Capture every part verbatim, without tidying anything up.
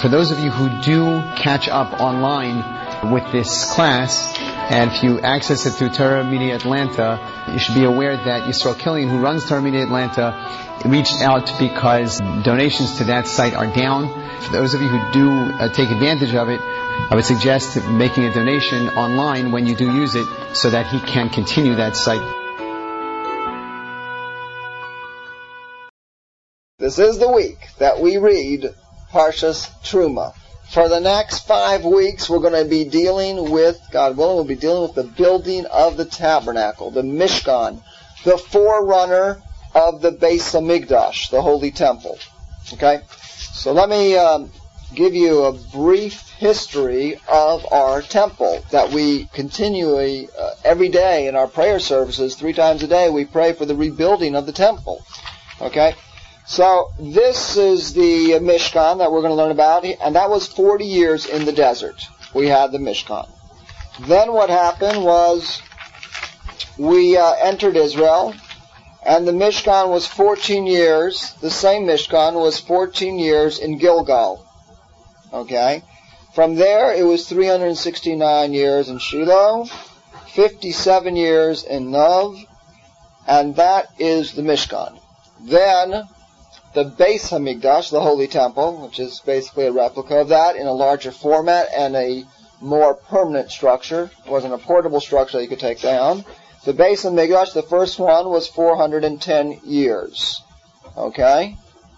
For those of you who do catch up online with this class, and if you access it through Torah Media Atlanta, you should be aware that Yisrael Killian, who runs Torah Media Atlanta, reached out because donations to that site are down. For those of you who do uh, take advantage of it, I would suggest making a donation online when you do use it so that he can continue that site. This is the week that we read Parshas Truma. For the next five weeks, we're going to be dealing with, God willing, we'll be dealing with the building of the tabernacle, the Mishkan, the forerunner of the Beis Hamikdash, the Holy Temple. Okay? So let me um, give you a brief history of our temple that we continually, uh, every day in our prayer services, three times a day, we pray for the rebuilding of the temple. Okay? So this is the Mishkan that we're going to learn about, and that was forty years in the desert. We had the Mishkan. Then what happened was we uh, entered Israel, and the Mishkan was fourteen years. The same Mishkan was fourteen years in Gilgal. Okay? From there, it was three hundred sixty-nine years in Shiloh, fifty-seven years in Nov, and that is the Mishkan. Then the Beis Hamikdash, the Holy Temple, which is basically a replica of that in a larger format and a more permanent structure. It wasn't a portable structure that you could take down. The Beis Hamikdash, the first one, was four hundred ten years. Okay?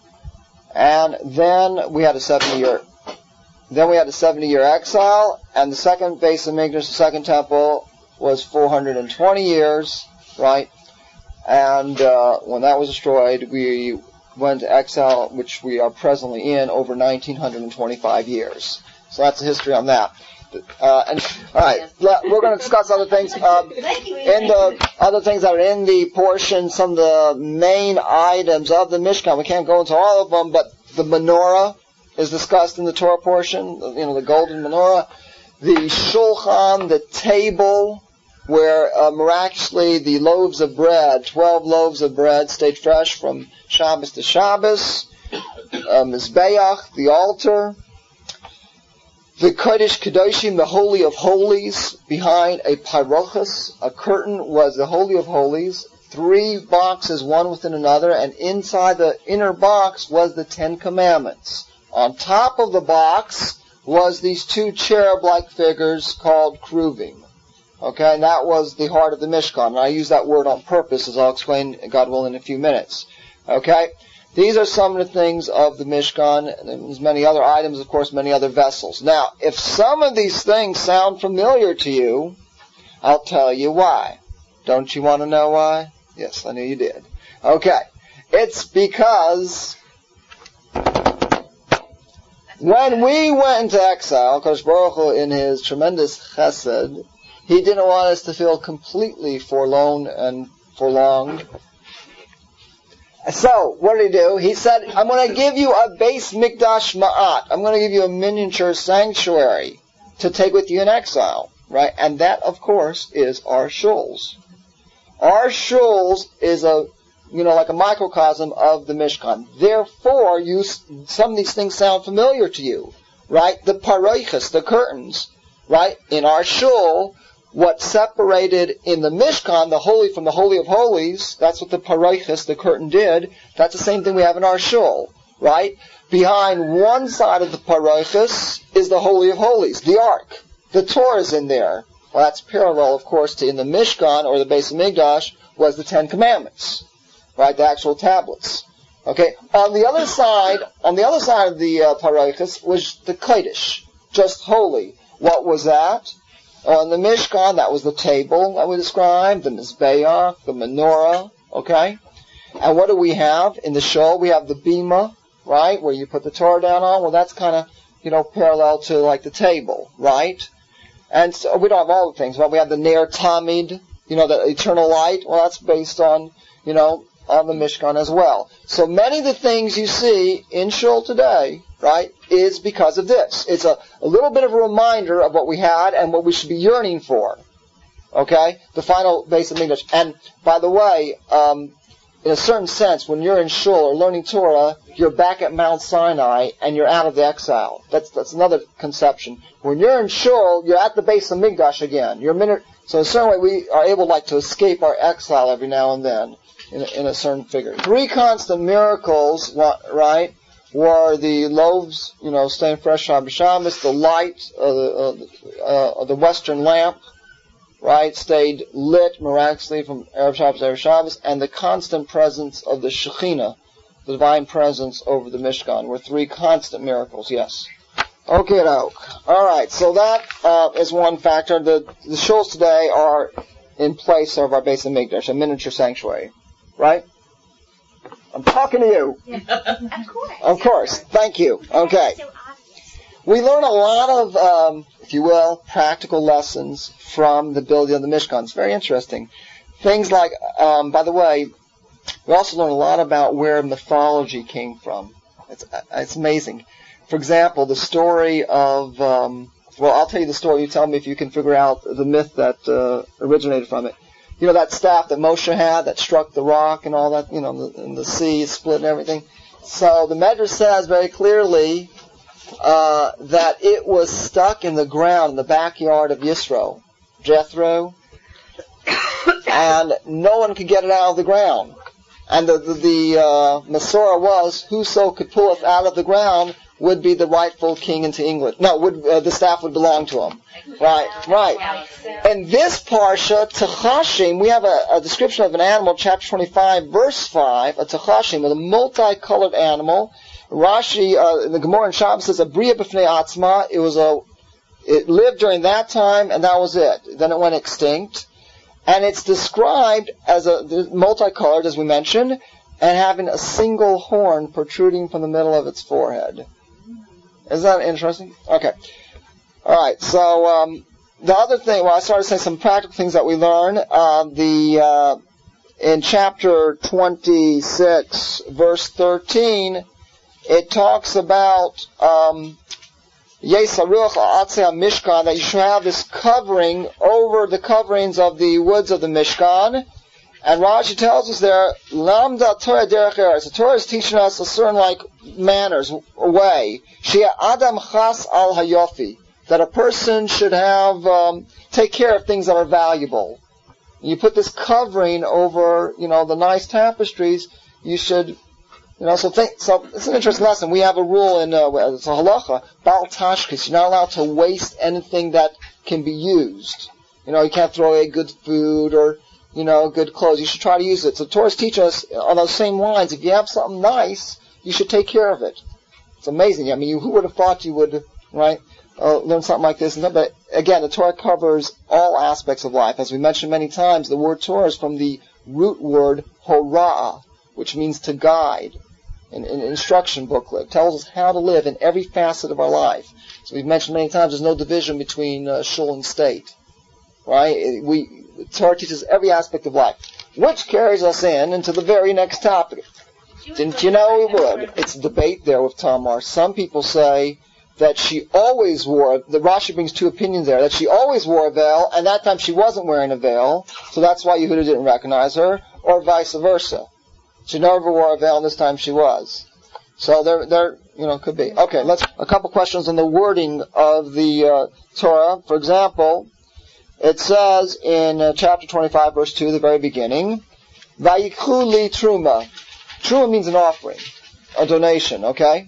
And then we had a seventy-year, then we had a seventy-year exile, and the second Beis Hamikdash, the second temple, was four hundred twenty years, right? And uh, when that was destroyed, we went to exile, which we are presently in, over one thousand nine hundred twenty-five years. So that's the history on that. Uh, and all right, we're going to discuss other things. Uh, in the other things that are in the portion, some of the main items of the Mishkan. We can't go into all of them, but the menorah is discussed in the Torah portion. You know, the golden menorah, the shulchan, the table, where uh, miraculously the loaves of bread, twelve loaves of bread, stayed fresh from Shabbos to Shabbos, uh, Mizbeach, the altar, the Kodesh Kedoshim, the Holy of Holies, behind a pyrochus, a curtain, was the Holy of Holies, three boxes, one within another, and inside the inner box was the Ten Commandments. On top of the box was these two cherub-like figures called Kruvim. Okay, and that was the heart of the Mishkan. And I use that word on purpose, as I'll explain, God willing, in a few minutes. Okay? These are some of the things of the Mishkan, and there's many other items, of course, many other vessels. Now, if some of these things sound familiar to you, I'll tell you why. Don't you want to know why? Yes, I knew you did. Okay. It's because when we went into exile, Kodesh Baruch Hu, in His tremendous chesed, He didn't want us to feel completely forlorn and forlonged. So, what did He do? He said, I'm going to give you a Beis Mikdash Ma'at. I'm going to give you a miniature sanctuary to take with you in exile. Right? And that, of course, is our shuls. Our shuls is a, you know, like a microcosm of the Mishkan. Therefore, you, some of these things sound familiar to you. Right? The paroichas, the curtains. Right? In our shul, what separated in the Mishkan, the Holy from the Holy of Holies, that's what the paroichas, the curtain, did. That's the same thing we have in our shul, right? Behind one side of the paroichas is the Holy of Holies, the Ark. The Torah is in there. Well, that's parallel, of course, to in the Mishkan, or the Beis Hamikdash, was the Ten Commandments, right? The actual tablets. Okay. On the other side, on the other side of the uh, paroichas was the Kodesh, just holy. What was that? On the Mishkan, that was the table that we described, the Mizbeach, the menorah, okay? And what do we have in the shul? We have the bima, right, where you put the Torah down on. Well, that's kind of, you know, parallel to like the table, right? And so we don't have all the things, but we have the Ner Tamid, you know, the eternal light. Well, that's based on, you know, on the Mishkan as well. So many of the things you see in shul today, right, is because of this. It's a, a little bit of a reminder of what we had and what we should be yearning for. Okay? The final Beis Hamikdash. And, by the way, um, in a certain sense, when you're in Shul or learning Torah, you're back at Mount Sinai and you're out of the exile. That's that's another conception. When you're in Shul, you're at the base of Mikdash again. You're a minute. So in a certain way, we are able like to escape our exile every now and then in a, in a certain figure. Three constant miracles, right, were the loaves, you know, staying fresh on Shabbos, the light of the, uh, uh, the western lamp, right, stayed lit miraculously from Erev Shabbos to Erev Shabbos, and the constant presence of the Shekhinah, the divine presence over the Mishkan, were three constant miracles, yes. Okay, all right, so that uh, is one factor. The, the shuls today are in place of our base of Mikdash, a miniature sanctuary, right? I'm talking to you. Yeah. Of course. Of course. Thank you. Okay. We learn a lot of, um, if you will, practical lessons from the building of the Mishkan. It's very interesting. Things like, um, by the way, we also learn a lot about where mythology came from. It's, it's amazing. For example, the story of, um, well, I'll tell you the story. You tell me if you can figure out the myth that uh, originated from it. You know that staff that Moshe had that struck the rock and all that, you know, the, and the sea split and everything? So the Medrash says very clearly uh, that it was stuck in the ground in the backyard of Yisro, Jethro, and no one could get it out of the ground. And the, the, the uh, Masorah was, whoso could pull it out of the ground would be the rightful king into England. No, would uh, the staff would belong to him. Right, right. In this parsha, Techashim, we have a, a description of an animal, chapter twenty-five, verse five, a Techashim, with a multicolored animal. Rashi, uh, the Gemara in Shabbos says, a Bria B'fnei Atzma. It was a, it lived during that time, and that was it. Then it went extinct. And it's described as a multicolored, as we mentioned, and having a single horn protruding from the middle of its forehead. Isn't that interesting? Okay. All right. So um, the other thing, well, I started saying some practical things that we learn. Uh, the uh, in chapter twenty-six, verse thirteen, it talks about um, Yesaruach Atzei Mishkan, that you should have this covering over the coverings of the woods of the Mishkan. And Rashi tells us there, Lamda Torah derech eretz. The Torah is teaching us a certain like manners, a way. Shia Adam Chas al Hayofi, that a person should have um, take care of things that are valuable. You put this covering over, you know, the nice tapestries. You should, you know. So think. So it's an interesting lesson. We have a rule in uh, it's a halacha, Bal Tashkis. You're not allowed to waste anything that can be used. You know, you can't throw away good food or, you know, good clothes. You should try to use it. So Torah's teach us on those same lines. If you have something nice, you should take care of it. It's amazing. I mean, you, who would have thought you would, right, uh, learn something like this? But again, the Torah covers all aspects of life. As we mentioned many times, the word Torah is from the root word hora'ah, which means to guide. An, an instruction booklet. It tells us how to live in every facet of our life. So we've mentioned many times there's no division between uh, shul and state. Right? We, the Torah teaches every aspect of life. Which carries us in into the very next topic. Didn't you know it would? It's a debate there with Tamar. Some people say that she always wore, the Rashi brings two opinions there, that she always wore a veil, and that time she wasn't wearing a veil, so that's why Yehuda didn't recognize her, or vice versa. She never wore a veil, and this time she was. So there, there, you know, could be. Okay, let's, a couple questions on the wording of the uh, Torah. For example, it says in uh, chapter twenty-five, verse two, the very beginning, Vayikhu li truma. Truma means an offering, a donation, okay?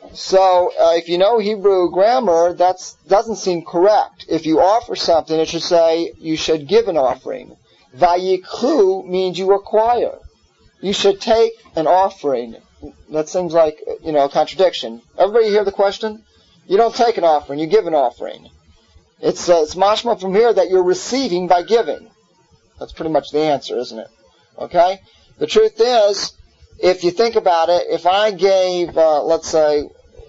So, uh, if you know Hebrew grammar, that doesn't seem correct. If you offer something, it should say you should give an offering. Vayikhu means you acquire. You should take an offering. That seems like, you know, a contradiction. Everybody hear the question? You don't take an offering, you give an offering. It's, uh, it's mashma from here that you're receiving by giving. That's pretty much the answer, isn't it? Okay? The truth is, if you think about it, if I gave, uh, let's say,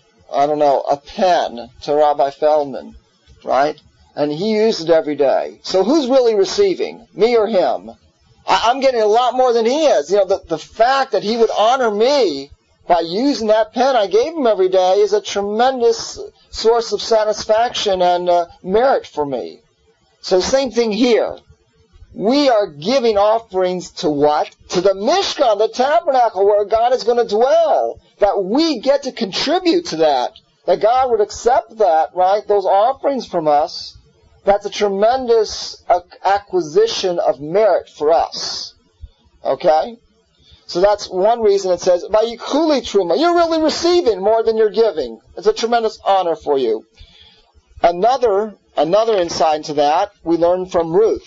I don't know, a pen to Rabbi Feldman, right? And he used it every day. So who's really receiving? Me or him? I, I'm getting a lot more than he is. You know, the, the fact that he would honor me by using that pen I gave him every day is a tremendous source of satisfaction and uh, merit for me. So the same thing here. we are giving offerings to what? To the Mishkan, the tabernacle where God is going to dwell. That we get to contribute to that. That God would accept that, right? Those offerings from us. That's a tremendous acquisition of merit for us. Okay? So that's one reason it says, Vayikuli Truma. You're really receiving more than you're giving. It's a tremendous honor for you. Another, another insight into that, we learn from Ruth.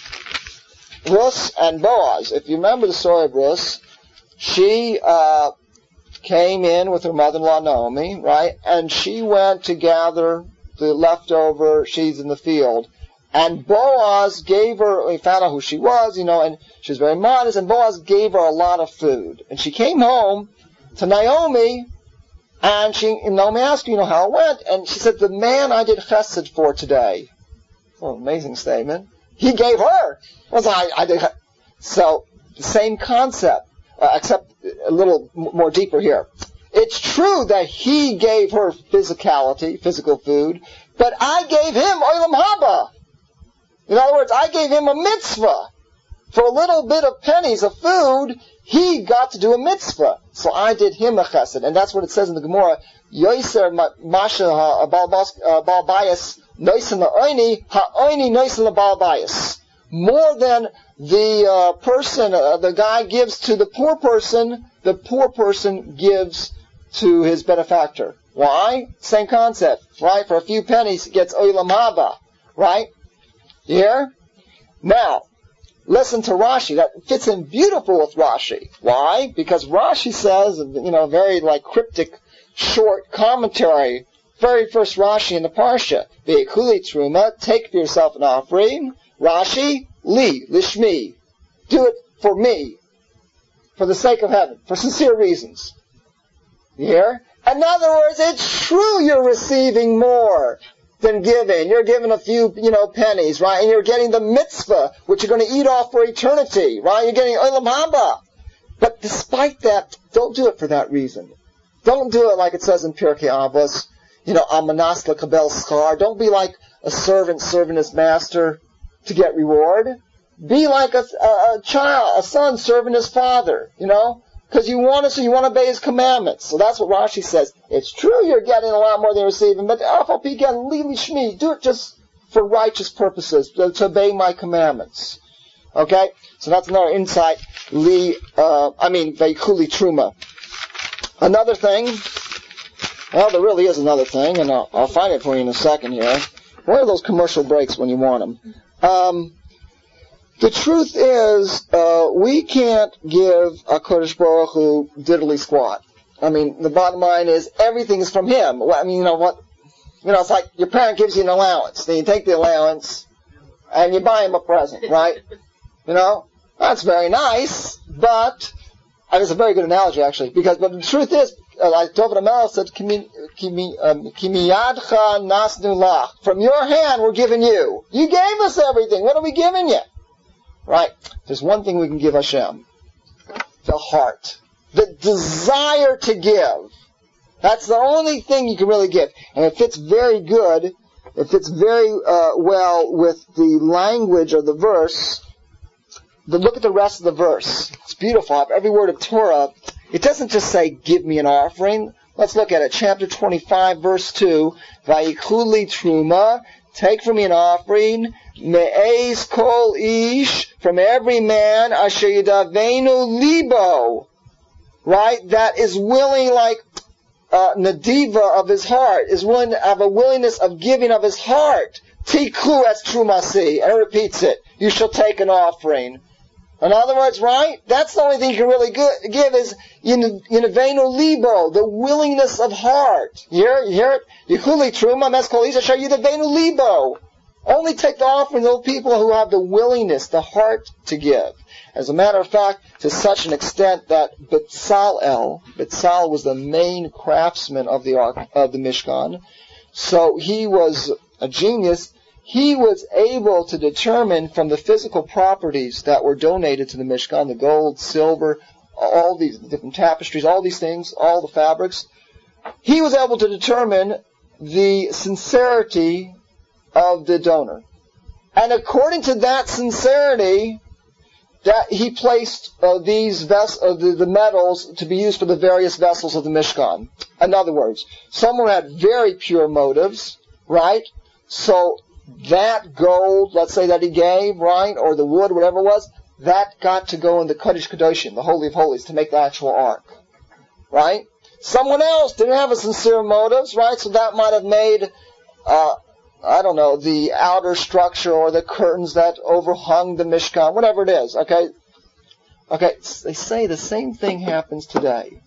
Ruth and Boaz. If you remember the story of Ruth, she uh, came in with her mother-in-law Naomi, right? And she went to gather the leftover sheaves in the field. And Boaz gave her, we found out who she was, you know, and she was very modest, and Boaz gave her a lot of food. And she came home to Naomi, and she, and Naomi asked her, you know, how it went, and she said, the man I did chesed for today. Oh, amazing statement. He gave her. Was I, I did. So, the same concept, uh, except a little more deeper here. It's true that he gave her physicality, physical food, but I gave him olam haba. In other words, I gave him a mitzvah. For a little bit of pennies of food, he got to do a mitzvah. So I did him a chesed. And that's what it says in the Gemara. Yoiser masha bal bayis noisin la'oini, ha'oini noisin la'bal bayis. More than the uh, person, uh, the guy gives to the poor person, the poor person gives to his benefactor. Why? Same concept, right? For a few pennies, he gets olam haba, right? You hear? Now, listen to Rashi. That fits in beautiful with Rashi. Why? Because Rashi says, you know, very like cryptic, short commentary. Very first Rashi in the Parsha. Ve'ikuli truma, take for yourself an offering. Rashi, li, lishmi. Do it for me. For the sake of heaven. For sincere reasons. You hear? In other words, it's true you're receiving more than giving. You're giving a few, you know, pennies, right? And you're getting the mitzvah, which you're going to eat off for eternity, right? You're getting olam haba. But despite that, don't do it for that reason. Don't do it like it says in Pirkei Avos, you know, amanas lekabel schar. Don't be like a servant serving his master to get reward. Be like a, a, a child, a son serving his father, you know? Because you want to, so you want to obey his commandments. So that's what Rashi says. It's true you're getting a lot more than you're receiving, but again, li lishmi, do it just for righteous purposes, to, to obey my commandments. Okay? So that's another insight. Li, uh, I mean, veikuli truma. Another thing, well, there really is another thing, and I'll, I'll find it for you in a second here. Where are those commercial breaks when you want them? Um, The truth is, uh, we can't give a Kodesh Baruch Hu diddly squat. I mean, the bottom line is everything is from him. I mean, you know what? You know, it's like your parent gives you an allowance. Then you take the allowance and you buy him a present, right? You know, that's very nice, but and it's a very good analogy actually, because but the truth is, uh, like David HaMelech said, "Kimi miyadcha nasnu lach." From your hand, we're giving you. You gave us everything. What are we giving you? Right? There's one thing we can give Hashem. The heart. The desire to give. That's the only thing you can really give. And it fits very good, it fits very uh, well with the language of the verse. But look at the rest of the verse. It's beautiful. Every word of Torah, it doesn't just say, give me an offering. Let's look at it. Chapter twenty-five, verse two. Vayikuli truma. Take from me an offering, me'ez kol ish, from every man, asher yidavenu libo, right? That is willing, like uh, nadiva of his heart, is willing to have a willingness of giving of his heart. Tikhu es trumasi, and it repeats it. You shall take an offering. In other words, right? That's the only thing you can really give is yinavenu libo, the willingness of heart. You hear, you hear it? Yechuli truma mes kol ish asher yinavenu libo. Only take the offering of those people who have the willingness, the heart to give. As a matter of fact, to such an extent that Betzalel, Betzalel was the main craftsman of the ark, of the Mishkan. So he was a genius. He was able to determine from the physical properties that were donated to the Mishkan, the gold, silver, all these different tapestries, all these things, all the fabrics, he was able to determine the sincerity of the donor. And according to that sincerity, that he placed uh, these ves- uh, the, the metals to be used for the various vessels of the Mishkan. In other words, someone had very pure motives, right? So that gold, let's say that he gave, right, or the wood, whatever it was, that got to go in the Kodesh Kadoshim, the Holy of Holies, to make the actual ark, right? Someone else didn't have a sincere motives, right? So that might have made, uh, I don't know, the outer structure or the curtains that overhung the Mishkan, whatever it is, okay? Okay, they say the same thing happens today.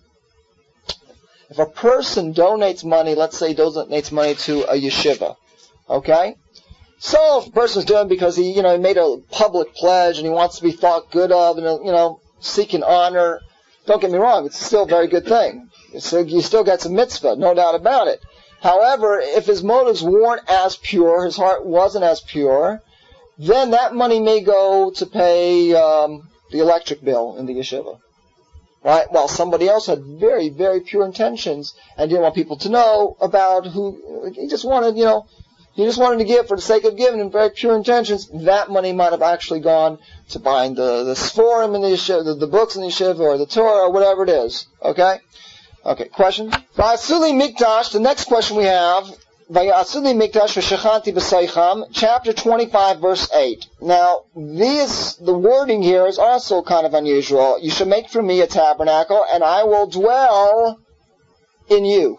If a person donates money, let's say donates money to a yeshiva, okay? So if a person's doing it because he, you know, he made a public pledge and he wants to be thought good of and, you know, seeking honor, don't get me wrong, it's still a very good thing. So you still get some mitzvah, no doubt about it. However, if his motives weren't as pure, his heart wasn't as pure, then that money may go to pay um, the electric bill in the yeshiva. Right? While somebody else had very, very pure intentions and didn't want people to know about who, he just wanted, you know, he just wanted to give for the sake of giving and very pure intentions, that money might have actually gone to buying the, the Sforim in the yeshiva, the, the books in the yeshiva, or the Torah, or whatever it is. Okay? Okay, question? Va'asuli Mikdash, the next question we have, Va'asuli Mikdash v'shechanti b'seicham, chapter twenty-five, verse eight. Now, these, the wording here is also kind of unusual. You shall make for me a tabernacle, and I will dwell in you.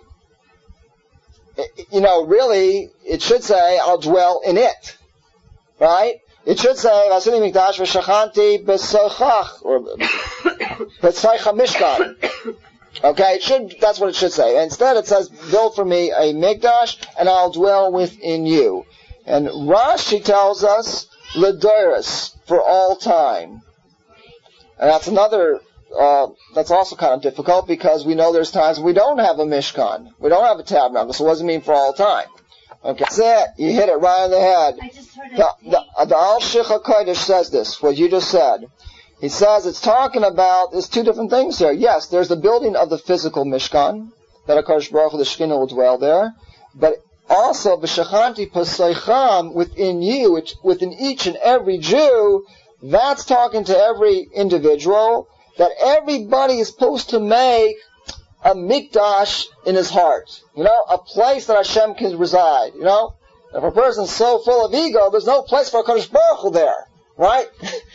You know, really, it should say, I'll dwell in it. Right? It should say, Va'asuli Mikdash v'shechanti b'seichach, or b'seicham mishkan. Okay, it should, that's what it should say. Instead it says, build for me a mikdash, and I'll dwell within you. And Rashi tells us, L'doros, for all time. And that's another, uh, that's also kind of difficult, because we know there's times we don't have a mishkan. We don't have a tabernacle, so what does it mean for all time? Okay, that's it. You hit it right on the head. I just heard the, the, the, the Al-Shich HaKodesh says this, what you just said. He says it's talking about, there's two different things here. Yes, there's the building of the physical Mishkan, that HaKadosh Baruch Hu, the Shekhinah, will dwell there, but also, v'shechanti paseicham, within you, which, within each and every Jew, that's talking to every individual, that everybody is supposed to make a mikdash in his heart. You know, a place that Hashem can reside, you know? If a person's so full of ego, there's no place for HaKadosh Baruch Hu there, right?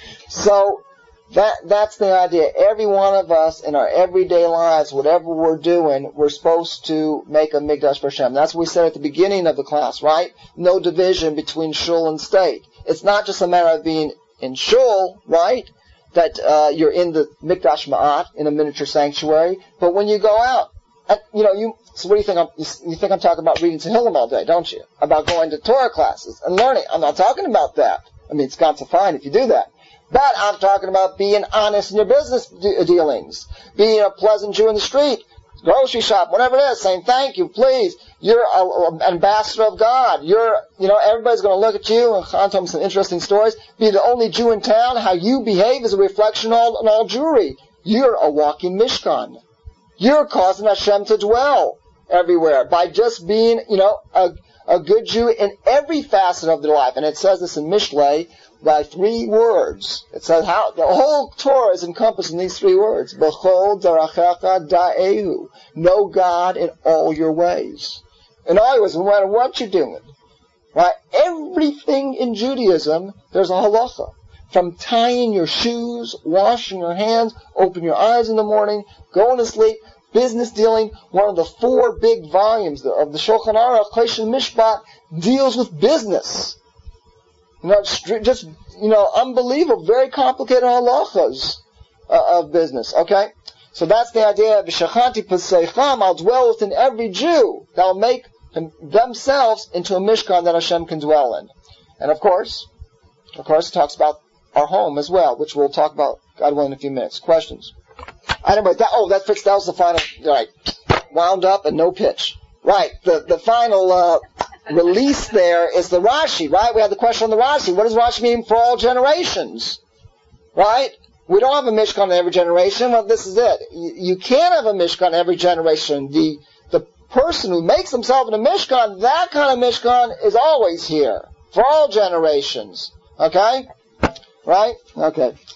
So, That, that's the idea. Every one of us in our everyday lives, whatever we're doing, we're supposed to make a mikdash for Hashem. That's what we said at the beginning of the class, right? No division between shul and state. It's not just a matter of being in shul, right? That, uh, you're in the mikdash ma'at, in a miniature sanctuary. But when you go out, and, you know, you, so what do you think I'm, you think I'm talking about reading Tehillim all day, don't you? About going to Torah classes and learning. I'm not talking about that. I mean, it's got to fine if you do that. But I'm talking about being honest in your business de- dealings, being a pleasant Jew in the street, grocery shop, whatever it is, saying thank you, please. You're an ambassador of God. You're, you know, everybody's going to look at you, and Khan told me some interesting stories. Be the only Jew in town. How you behave is a reflection on all, on all Jewry. You're a walking Mishkan. You're causing Hashem to dwell everywhere by just being, you know, a, a good Jew in every facet of their life. And it says this in Mishlei, by three words. It says how the whole Torah is encompassed in these three words. B'chol darachecha da'ehu. Know God in all your ways. In all your ways, no matter what you're doing. Right? Everything in Judaism, there's a halacha. From tying your shoes, washing your hands, open your eyes in the morning, going to sleep, business dealing. One of the four big volumes of the Shulchan Aruch, Choshen Mishpat, deals with business. You know, just, you know, unbelievable, very complicated halachas uh, of business, okay? So that's the idea of V'shechanti paseicham, I'll dwell within every Jew. They'll make him, themselves into a mishkan that Hashem can dwell in. And of course, of course, it talks about our home as well, which we'll talk about, God willing, in a few minutes. Questions? Anyway, that, oh, that fits, that was the final, right, wound up and no pitch. Right, the, the final, uh, release there is the Rashi, right? We have the question on the Rashi. What does Rashi mean for all generations? Right? We don't have a Mishkan in every generation. Well, this is it. You, you can't have a Mishkan in every generation. The the person who makes himself in a Mishkan, that kind of Mishkan is always here. For all generations. Okay? Right? Okay.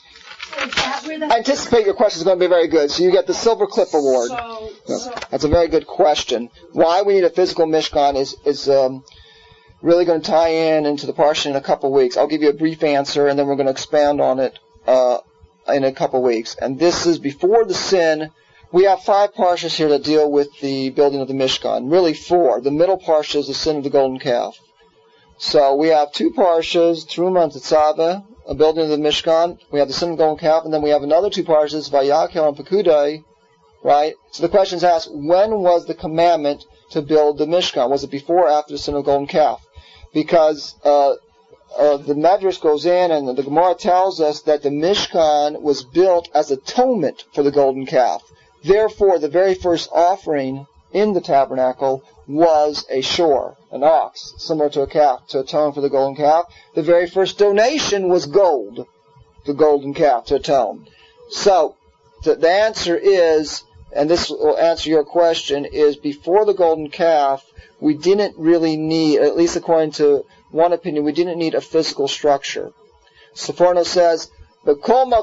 I anticipate your question is going to be very good. So you get the Silver Clip Award. So, Yeah. so That's a very good question. Why we need a physical Mishkan is is um, really going to tie in into the parsha in a couple of weeks. I'll give you a brief answer, and then we're going to expand on it uh, in a couple of weeks. And this is before the sin. We have five parshas here that deal with the building of the Mishkan. Really four. The middle parsha is the sin of the golden calf. So we have two parshas, Truma and Tetzaveh, a building of the Mishkan. We have the sin of the golden calf, and then we have another two parshas, Vayakhel and Pekudei, right? So the question is asked, when was the commandment to build the Mishkan? Was it before or after the sin of the golden calf? Because uh, uh, the Medrash goes in, and the Gemara tells us that the Mishkan was built as atonement for the golden calf. Therefore, the very first offering in the tabernacle was a shore, an ox, similar to a calf, to atone for the golden calf. The very first donation was gold, the golden calf, to atone. So, the, the answer is, and this will answer your question, is before the golden calf, we didn't really need, at least according to one opinion, we didn't need a physical structure. Sforno says, any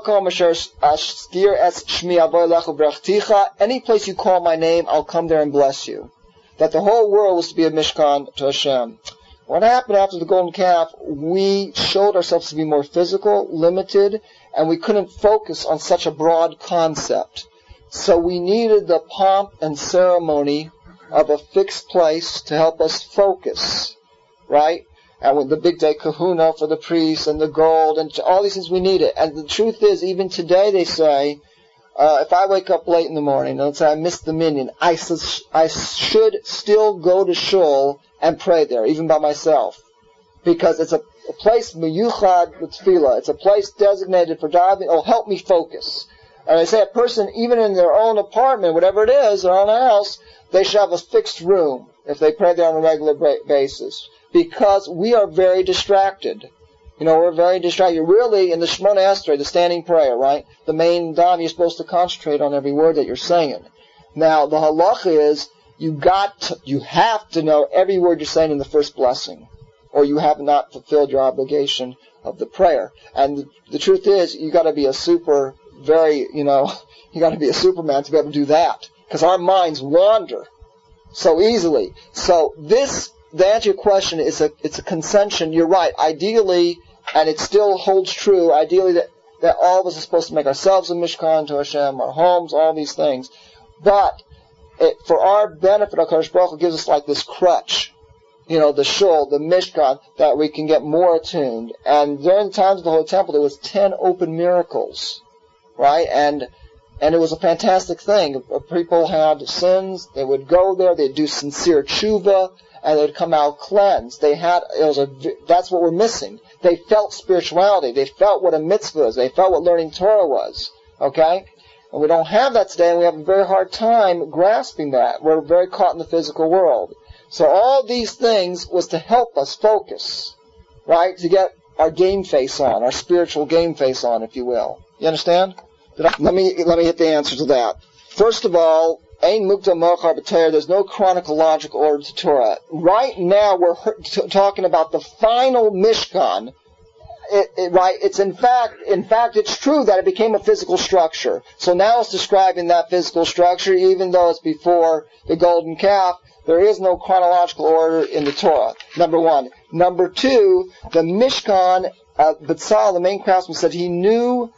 place you call my name, I'll come there and bless you. That the whole world was to be a Mishkan to Hashem. What happened after the golden calf, we showed ourselves to be more physical, limited, and we couldn't focus on such a broad concept. So we needed the pomp and ceremony of a fixed place to help us focus, right? And with the big day kahuna for the priests and the gold and all these things we needed. And the truth is, even today they say, uh, if I wake up late in the morning and let's say I missed the minyan, I, su- I should still go to shul and pray there, even by myself. Because it's a, a place meyuchad with tefillah. It's a place designated for diving. It'll help me focus. And I say a person, even in their own apartment, whatever it is, their own house, they should have a fixed room if they pray there on a regular basis. Because we are very distracted. You know, we're very distracted. You're really, in the Shemona Esrei, the standing prayer, right? The main daven, you're supposed to concentrate on every word that you're saying. Now, the halacha is, you got to, you have to know every word you're saying in the first blessing, or you have not fulfilled your obligation of the prayer. And the, the truth is, you got to be a super, very, you know, you got to be a Superman to be able to do that, because our minds wander so easily. So this, to answer your question, is a it's a consension. You're right. Ideally, and it still holds true. Ideally, that that all of us are supposed to make ourselves a Mishkan to Hashem, our homes, all these things. But it, for our benefit, HaKadosh Baruch Hu gives us like this crutch, you know, the shul, the Mishkan, that we can get more attuned. And during the times of the Holy Temple, there was ten open miracles, right? And and it was a fantastic thing. People had sins; they would go there, they'd do sincere tshuva, and they'd come out cleansed. They had it was a that's what we're missing. They felt spirituality. They felt what a mitzvah was. They felt what learning Torah was. Okay? And we don't have that today, and we have a very hard time grasping that. We're very caught in the physical world. So all these things was to help us focus, right? To get our game face on, our spiritual game face on, if you will. You understand? Did I, let me let me hit the answer to that. First of all, Ein Mukta Mochar B'Torah, there's no chronological order to Torah. Right now we're t- talking about the final Mishkan. It, it, right? It's in fact, in fact, it's true that it became a physical structure. So now it's describing that physical structure, even though it's before the golden calf. There is no chronological order in the Torah. Number one. Number two, the Mishkan, uh, Betzalel, the main craftsman, said he knew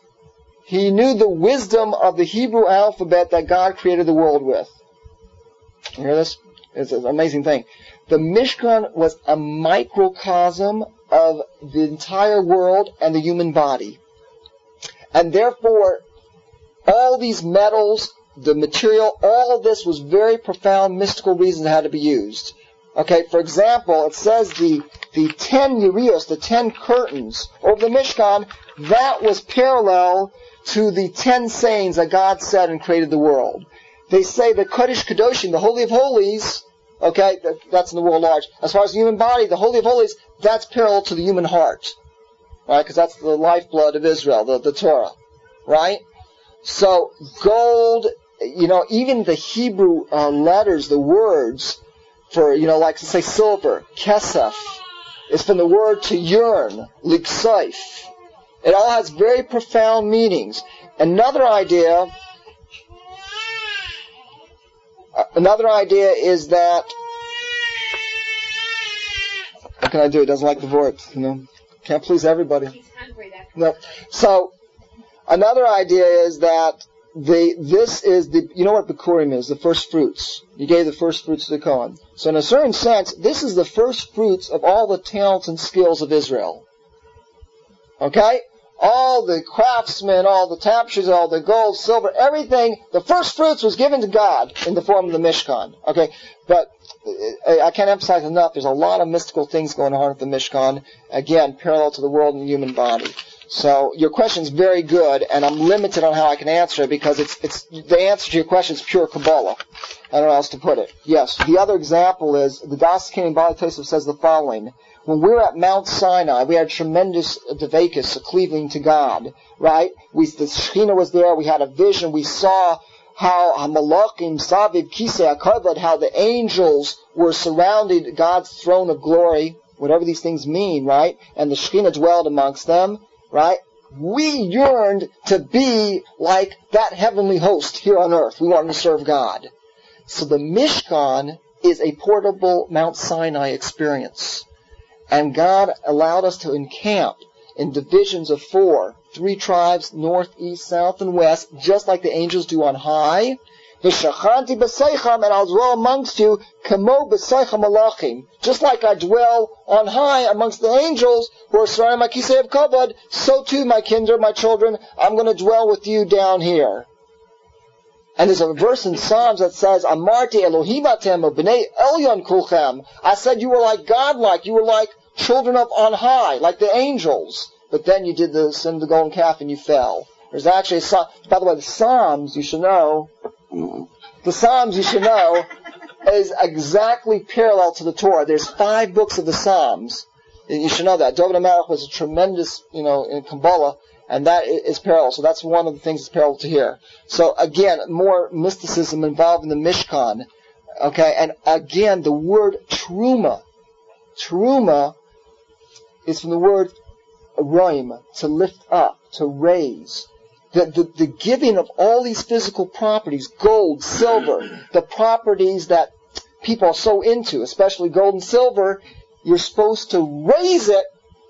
he knew the wisdom of the Hebrew alphabet that God created the world with. You hear this? It's an amazing thing. The Mishkan was a microcosm of the entire world and the human body. And therefore, all these metals, the material, all of this was very profound mystical reasons that had to be used. Okay, for example, it says the, the ten yerios, the ten curtains over the Mishkan, that was parallel to the ten sayings that God said and created the world. They say the Kodesh Kadoshim, the Holy of Holies, okay, that, that's in the world large. As far as the human body, the Holy of Holies, that's parallel to the human heart. Right? Because that's the lifeblood of Israel, the, the Torah. Right? So, gold, you know, even the Hebrew uh, letters, the words for, you know, like to say silver, kesef, is from the word to yearn, liksaif. It all has very profound meanings. Another idea, another idea is that, what can I do? It doesn't like the word, you know. Can't please everybody. He's hungry, that's no. So, another idea is that the this is the, you know what Bikurim is, the first fruits. You gave the first fruits to the Kohen. So in a certain sense, this is the first fruits of all the talents and skills of Israel. Okay? All the craftsmen, all the tapestries, all the gold, silver, everything, the first fruits was given to God in the form of the Mishkan. Okay? But I can't emphasize enough, there's a lot of mystical things going on at the Mishkan, again, parallel to the world and the human body. So your question's very good, and I'm limited on how I can answer it because it's it's the answer to your question is pure Kabbalah. I don't know how else to put it. Yes, the other example is the Das King Bali Tosef says the following: when we were at Mount Sinai, we had tremendous devakas, a cleaving to God. Right? We the Shekhinah was there. We had a vision. We saw how Hamalachim Saviv Kisei HaKavod, how the angels were surrounding God's throne of glory, whatever these things mean, right? And the Shekhinah dwelled amongst them. Right? We yearned to be like that heavenly host here on earth. We wanted to serve God. So the Mishkan is a portable Mount Sinai experience. And God allowed us to encamp in divisions of four, three tribes, north, east, south, and west, just like the angels do on high. V'shachanti b'seicham, and I'll dwell amongst you, kamo b'seicham malachim. Just like I dwell on high amongst the angels who are surrounding my kisei of kavod, so too, my kindred, my children, I'm going to dwell with you down here. And there's a verse in Psalms that says, Amarti Elohim atem b'nei elyon kulchem. I said you were like God-like, you were like children of on high, like the angels. But then you did the sin of the golden calf and you fell. There's actually a Psalm, by the way, the Psalms, you should know, the Psalms, you should know, is exactly parallel to the Torah. There's five books of the Psalms. You should know that. David HaMelech was a tremendous, you know, in Kabbalah, and that is parallel. So that's one of the things that's parallel to here. So again, more mysticism involved in the Mishkan. Okay, and again, the word truma. Truma is from the word roim, to lift up, to raise. The, the, the giving of all these physical properties, gold, silver, the properties that people are so into, especially gold and silver, you're supposed to raise it.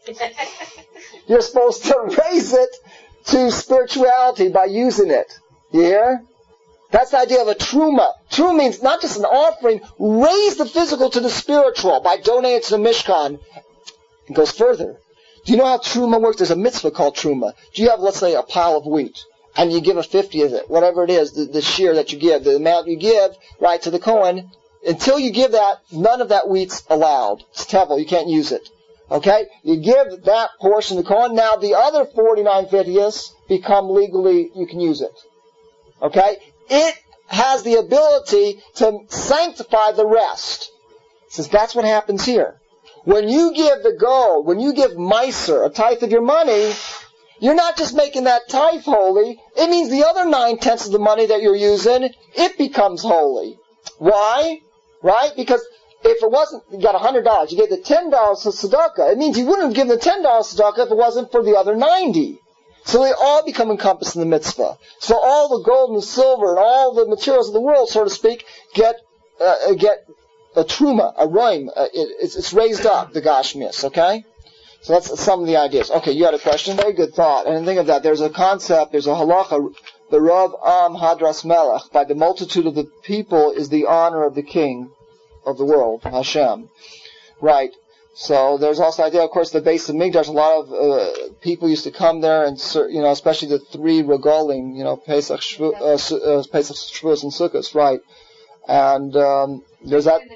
You're supposed to raise it to spirituality by using it. You hear? That's the idea of a truma. Truma means not just an offering, raise the physical to the spiritual by donating to the Mishkan. It goes further. Do you know how truma works? There's a mitzvah called truma. Do you have, let's say, a pile of wheat, and you give a fiftieth of it, whatever it is, the, the shear that you give, the amount you give, right, to the Kohen, until you give that, none of that wheat's allowed. It's tevel, you can't use it. Okay? You give that portion to the Kohen, now the other forty-nine fiftieths become legally, you can use it. Okay? It has the ability to sanctify the rest. Says that's what happens here. When you give the gold, when you give Meiser, a tithe of your money, you're not just making that tithe holy, it means the other nine-tenths of the money that you're using, it becomes holy. Why? Right? Because if it wasn't, you got one hundred dollars, you gave the ten dollars to tzedakah, it means you wouldn't have given the ten dollars to tzedakah if it wasn't for the other ninety. So they all become encompassed in the mitzvah. So all the gold and the silver and all the materials of the world, so to speak, get uh, get a truma, a roim. Uh, it, it's, it's raised up, the gashmias, okay? So that's some of the ideas. Okay, you had a question? Very good thought. And think of that. There's a concept, there's a halacha, the Rav Am Hadras Melech, by the multitude of the people is the honor of the king of the world, Hashem. Right. So there's also the idea, of course, the base of Migdash. A lot of uh, people used to come there, and you know, especially the three regalim, you know, Pesach, Shvu, uh, uh, Pesach, Shavuos, and Sukkot, right? And um, there's that.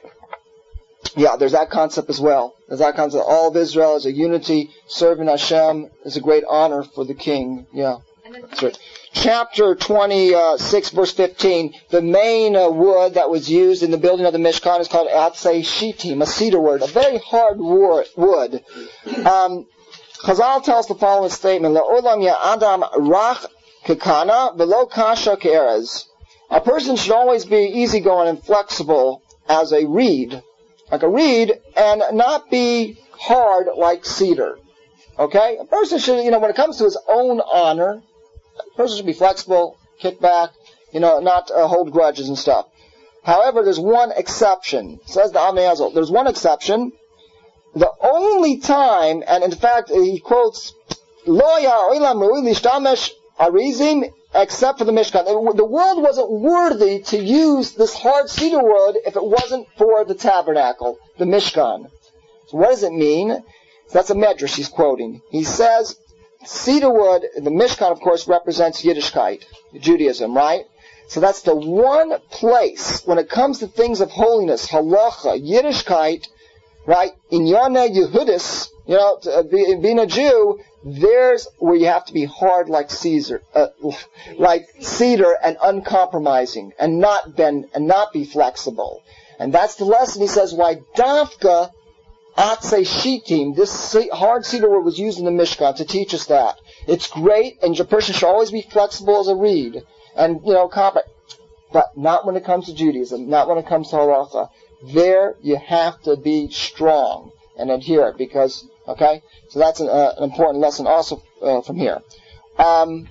Yeah, there's that concept as well. There's that concept. All of Israel is a unity. Serving Hashem is a great honor for the king. Yeah, that's right. Chapter twenty-six, verse fifteen. The main uh, wood that was used in the building of the Mishkan is called Atzei Shittim, a cedar wood, a very hard wood. Um, Chazal tells the following statement: La'olam ya Adam rach kekana v'lo kasha ke'erez. A person should always be easygoing and flexible as a reed, like a reed, and not be hard like cedar. Okay? A person should, you know, when it comes to his own honor, a person should be flexible, kick back, you know, not uh, hold grudges and stuff. However, there's one exception. Says the Avnei Ezel. There's one exception. The only time, and in fact, he quotes, Lo ya'olam ru'i lishtamesh arizim, except for the Mishkan. The world wasn't worthy to use this hard cedar wood if it wasn't for the tabernacle, the Mishkan. So what does it mean? So that's a medrash he's quoting. He says, cedar wood, the Mishkan, of course, represents Yiddishkeit, Judaism, right? So that's the one place, when it comes to things of holiness, halacha, Yiddishkeit, right, Inyane Yehudis, you know, to, be, being a Jew, there's where you have to be hard like Caesar, uh, like cedar, and uncompromising, and not bend, and not be flexible. And that's the lesson. He says why Dafka Atse Shitim, this hard cedar wood, was used in the Mishkan to teach us that it's great, and your person should always be flexible as a reed, and you know, comp- but not when it comes to Judaism, not when it comes to halacha. There you have to be strong and adhere, because okay. So that's an, uh, an important lesson also uh, from here. Um,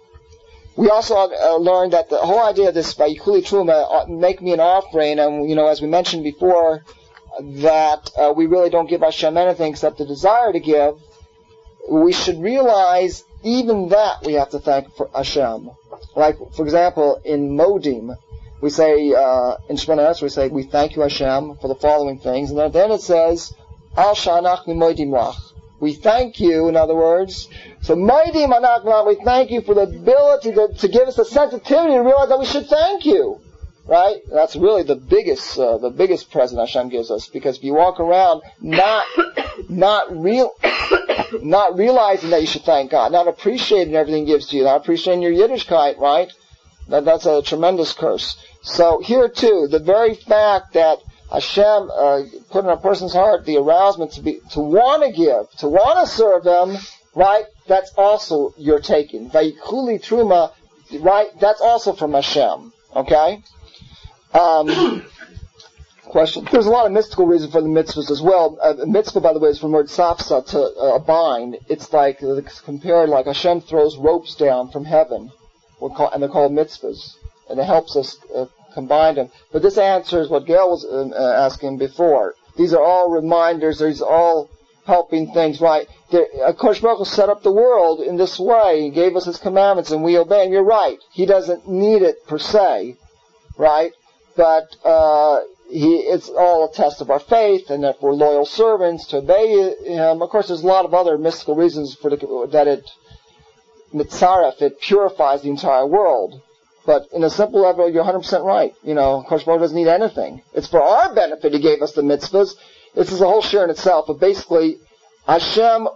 we also uh, learned that the whole idea of this Vayikuli Truma, uh, make me an offering, and you know, as we mentioned before, that uh, we really don't give Hashem anything except the desire to give. We should realize even that we have to thank for Hashem. Like, for example, in Modim, we say, uh, in Shemona Esrei, we say, we thank you Hashem for the following things, and then at the end it says, Al Sha'anach Modim Lach. We thank you, in other words. So, Modim Anach, we thank you for the ability to, to give us the sensitivity to realize that we should thank you. Right? That's really the biggest, uh, the biggest present Hashem gives us, because if you walk around not, not real, not realizing that you should thank God, not appreciating everything He gives to you, not appreciating your Yiddishkeit, right? That, that's a tremendous curse. So here too, the very fact that Hashem uh, put in a person's heart the arousement to be, to want to give, to want to serve Him, right? That's also your taking. Vayikuli Truma, right? That's also from Hashem. Okay? Um, question. There's a lot of mystical reason for the mitzvahs as well. Uh, mitzvah, by the way, is from the word safsa, to uh, bind. It's like, uh, it's compared like Hashem throws ropes down from heaven, we're call, and they're called mitzvahs, and it helps us uh, combine them. But this answers what Gail was uh, uh, asking before. These are all reminders. These are all helping things, right? Kodesh Baruch Hu set up the world in this way. He gave us His commandments, and we obey Him. You're right. He doesn't need it per se, right? But uh, he, it's all a test of our faith, and if we're loyal servants to obey Him. Of course, there's a lot of other mystical reasons for the, that it mitzaref, it purifies the entire world. But in a simple level, you're one hundred percent right. You know, Kodesh Baruch Hu doesn't need anything. It's for our benefit He gave us the mitzvahs. This is a whole share in itself. But basically, Hashem,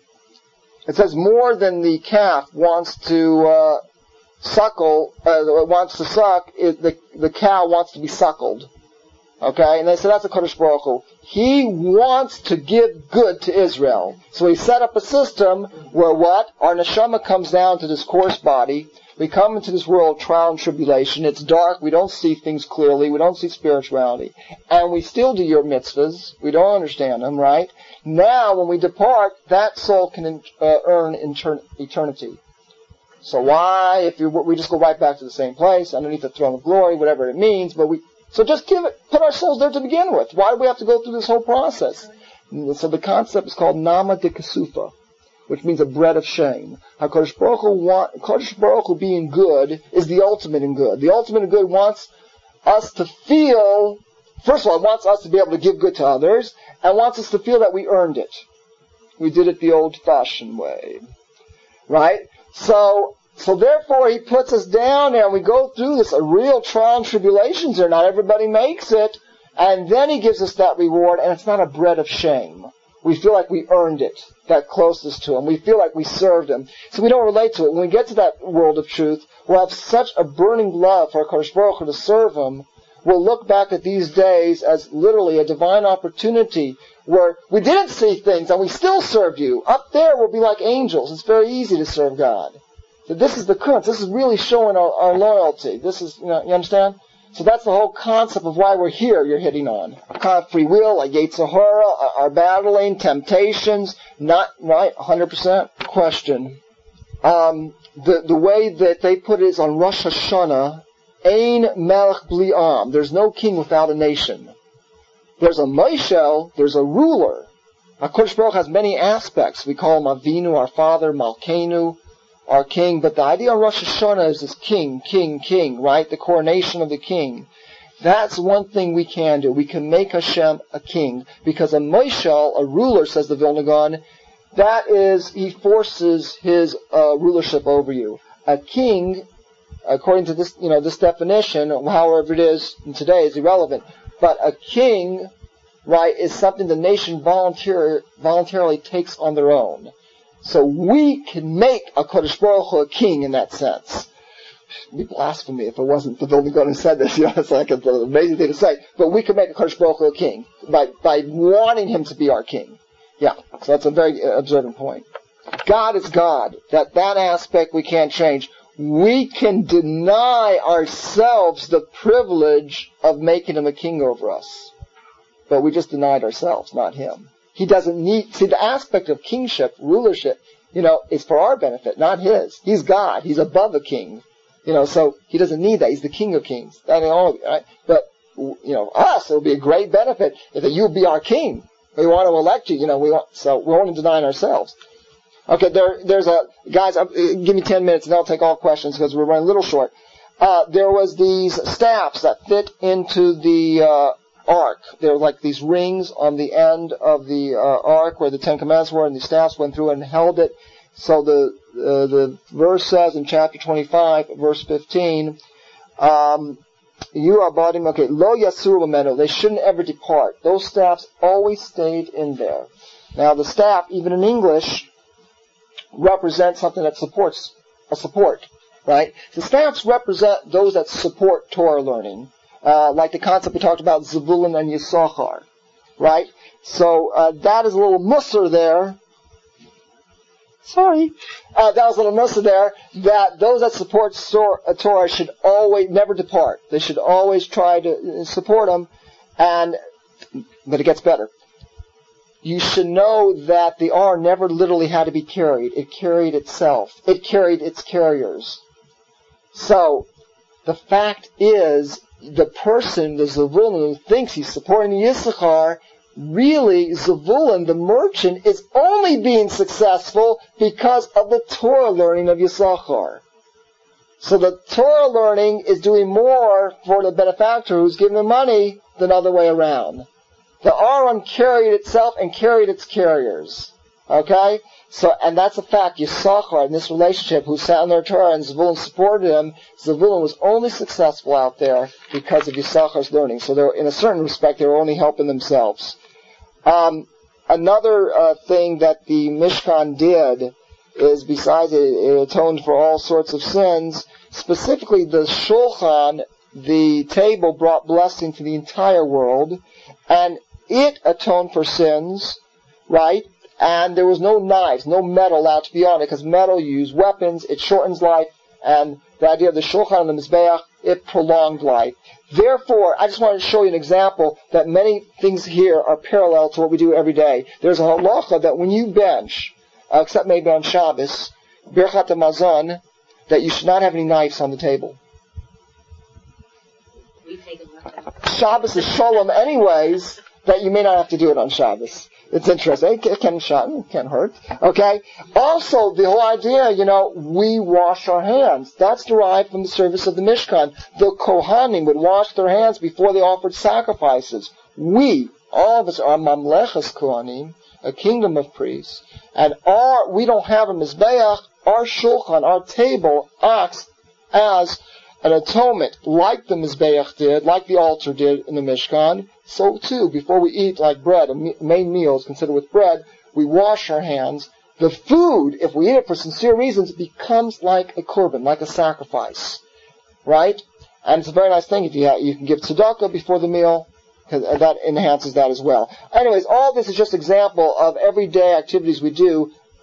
it says more than the calf wants to uh, suckle, uh, wants to suck, it, the, the cow wants to be suckled. Okay? And they say that's a Kodesh Baruch Hu. He wants to give good to Israel. So He set up a system where what? Our neshama comes down to this coarse body. We come into this world, trial and tribulation. It's dark. We don't see things clearly. We don't see spirituality. And we still do your mitzvahs. We don't understand them, right? Now, when we depart, that soul can uh, earn intern- eternity. So why, if you, we just go right back to the same place, underneath the throne of glory, whatever it means, but we, so just give it, put our souls there to begin with. Why do we have to go through this whole process? So the concept is called Nama de Kasufa, which means a bread of shame. HaKadosh Baruch Hu, want, Kadosh Baruch Hu being good is the ultimate in good. The ultimate in good wants us to feel, first of all, it wants us to be able to give good to others, and wants us to feel that we earned it. We did it the old-fashioned way. Right? So, so therefore He puts us down there, and we go through this, a real trial and tribulations there. Not everybody makes it, and then He gives us that reward, and it's not a bread of shame. We feel like we earned it, that closest to Him. We feel like we served Him. So we don't relate to it. When we get to that world of truth, we'll have such a burning love for HaKadosh Baruch Hu to serve Him. We'll look back at these days as literally a divine opportunity where we didn't see things and we still served You. Up there we'll be like angels. It's very easy to serve God. So this is the current. This is really showing our, our loyalty. This is, you know, you understand? So that's the whole concept of why we're here you're hitting on. Kind of free will, like Yetzer Hara, our battling, temptations, not, right, one hundred percent. Question. Um, the, the way that they put it is on Rosh Hashanah, Ein Melech Bli Am. There's no king without a nation. There's a Moshel, there's a ruler. HaKadosh Baruch has many aspects. We call him Avinu, our father, Malkeinu, our king, but the idea of Rosh Hashanah is this king, king, king, right? The coronation of the king. That's one thing we can do. We can make Hashem a king, because a Moshel, a ruler, says the Vilna Gaon, that is, he forces his uh, rulership over you. A king, according to this, you know, this definition, however it is today, is irrelevant. But a king, right, is something the nation volunteer, voluntarily takes on their own. So we can make a Kodesh Baruch Hu a king in that sense. It would be blasphemy if it wasn't the Vilna Gaon who said this. You know, it's like an amazing thing to say. But we can make a Kodesh Baruch Hu a king by, by wanting him to be our king. Yeah, so that's a very observant point. God is God. That, that aspect we can't change. We can deny ourselves the privilege of making him a king over us. But we just denied ourselves, not him. He doesn't need, see, the aspect of kingship, rulership, you know, is for our benefit, not his. He's God. He's above a king. You know, so he doesn't need that. He's the King of Kings. That ain't all of it, right? But, you know, us, it would be a great benefit if you be our king. We want to elect you, you know, we want, so we're only denying ourselves. Okay, there, there's a, guys, uh, give me ten minutes and I'll take all questions because we're running a little short. Uh, there was these staffs that fit into the, uh, ark. There were like these rings on the end of the uh, ark where the Ten Commandments were, and the staffs went through and held it. So the uh, the verse says in chapter twenty-five, verse fifteen, um, you are bodim, okay, lo yasuru b'menu, they shouldn't ever depart. Those staffs always stayed in there. Now the staff, even in English, represents something that supports a support, right? The staffs represent those that support Torah learning. Uh, like the concept we talked about, Zevulun and Yisachar, right? So uh, that is a little musser there. Sorry, uh, that was a little musser there. That those that support Torah should always never depart. They should always try to support them. And but it gets better. You should know that the R never literally had to be carried. It carried itself. It carried its carriers. So the fact is, the person, the Zevulun, who thinks he's supporting the Yisachar, really, Zevulun, the merchant, is only being successful because of the Torah learning of Yisachar. So the Torah learning is doing more for the benefactor who's giving him money than the other way around. The Aron carried itself and carried its carriers. Okay? So, and that's a fact. Yisachar, in this relationship, who sat in their Torah and Zevulun supported him, Zevulun was only successful out there because of Yisachar's learning. So they're, in a certain respect, they were only helping themselves. Um, another uh, thing that the Mishkan did is, besides it, it atoned for all sorts of sins, specifically the Shulchan, the table, brought blessing to the entire world, and it atoned for sins, right? And there was no knives, no metal allowed to be on it, because metal, you use weapons, it shortens life, and the idea of the Shulchan and the Mizbeach, it prolonged life. Therefore, I just wanted to show you an example that many things here are parallel to what we do every day. There's a halacha that when you bench, uh, except maybe on Shabbos, Birchat HaMazon, that you should not have any knives on the table. Shabbos is Shalom anyways, that you may not have to do it on Shabbos. It's interesting. It can shut, it can't hurt. Okay? Also, the whole idea, you know, we wash our hands. That's derived from the service of the Mishkan. The Kohanim would wash their hands before they offered sacrifices. We, all of us, are Mamlechas Kohanim, a kingdom of priests, and our, we don't have a Mizbeach. Our Shulchan, our table, acts as an atonement, like the Mizbeach did, like the altar did in the Mishkan. So too, before we eat like bread, a main meal is considered with bread, we wash our hands. The food, if we eat it for sincere reasons, becomes like a korban, like a sacrifice. Right? And it's a very nice thing if you have, you can give tzedakah before the meal, because that enhances that as well. Anyways, all this is just example of everyday activities we do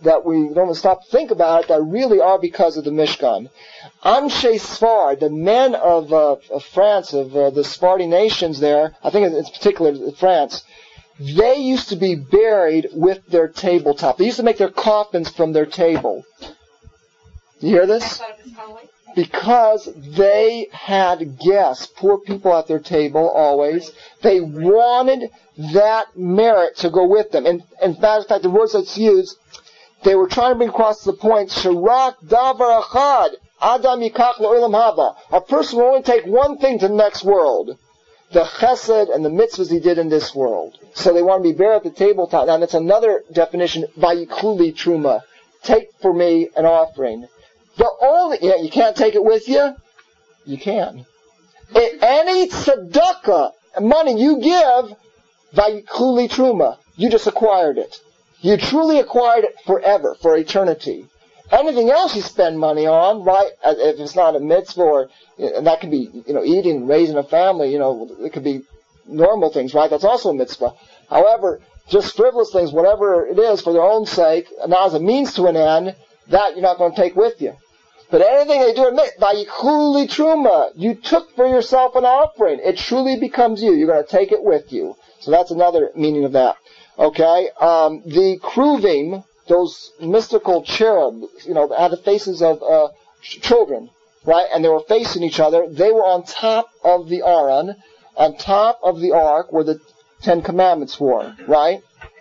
that we don't stop to think about it, that really are because of the Mishkan. Anshe Sfar, the men of, uh, of France, of uh, the Sephardi nations there, I think in particular France, they used to be buried with their tabletop. They used to make their coffins from their table. You hear this? Because they had guests, poor people at their table always. They wanted that merit to go with them. And in fact, the words that's used, they were trying to bring across the point, Shirak davar achad, adam yikach le'olam haba. A person will only take one thing to the next world. The chesed and the mitzvahs he did in this world. So they want to be buried at the tabletop. Now that's another definition, vayikluli truma. Take for me an offering. The only, yeah, you can't take it with you? You can. It, any tzedakah, money you give, vayikluli truma. You just acquired it. You truly acquired it forever, for eternity. Anything else you spend money on, right, if it's not a mitzvah, or, and that could be, you know, eating, raising a family, you know, it could be normal things, right, that's also a mitzvah. However, just frivolous things, whatever it is, for their own sake, not as a means to an end, that you're not going to take with you. But anything they do, vayikluli truma, you took for yourself an offering. It truly becomes you. You're going to take it with you. So that's another meaning of that. Okay, um, the kruvim, those mystical cherubs, you know, had the faces of uh, children, right? And they were facing each other. They were on top of the Aron, on top of the Ark where the Ten Commandments were, right?